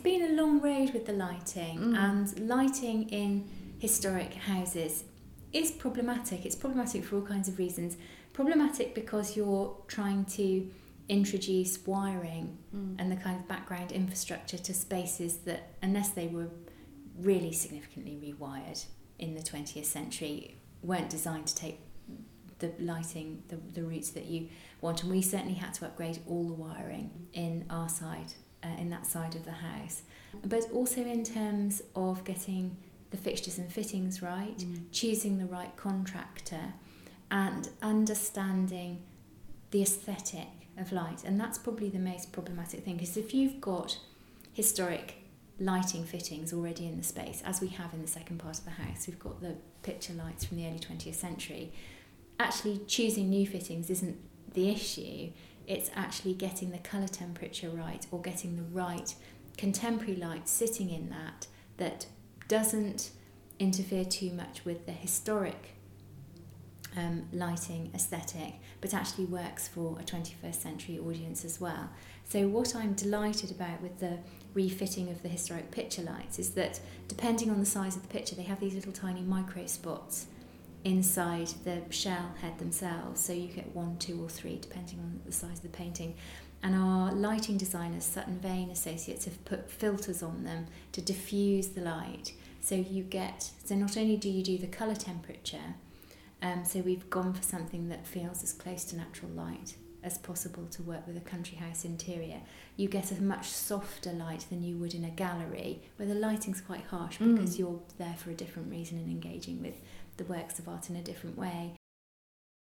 been a long road with the lighting, and lighting in historic houses is problematic. It's problematic for all kinds of reasons. Problematic because you're trying to introduce wiring and the kind of background infrastructure to spaces that, unless they were really significantly rewired in the 20th century, weren't designed to take the lighting, the routes that you want. And we certainly had to upgrade all the wiring in our side, in that side of the house. But also in terms of getting the fixtures and fittings right, choosing the right contractor, and understanding the aesthetic of light. And that's probably the most problematic thing, because if you've got historic lighting fittings already in the space, as we have in the second part of the house, we've got the picture lights from the early 20th century, actually choosing new fittings isn't the issue. It's actually getting the colour temperature right, or getting the right contemporary light sitting in that doesn't interfere too much with the historic lighting aesthetic, but actually works for a 21st century audience as well. So what I'm delighted about with the refitting of the historic picture lights is that, depending on the size of the picture, they have these little tiny micro spots inside the shell head themselves, so you get 1, 2 or 3 depending on the size of the painting. And our lighting designers, Sutton Vane Associates, have put filters on them to diffuse the light, so not only do you do the colour temperature, so we've gone for something that feels as close to natural light as possible to work with a country house interior. You get a much softer light than you would in a gallery, where the lighting's quite harsh because you're there for a different reason and engaging with the works of art in a different way.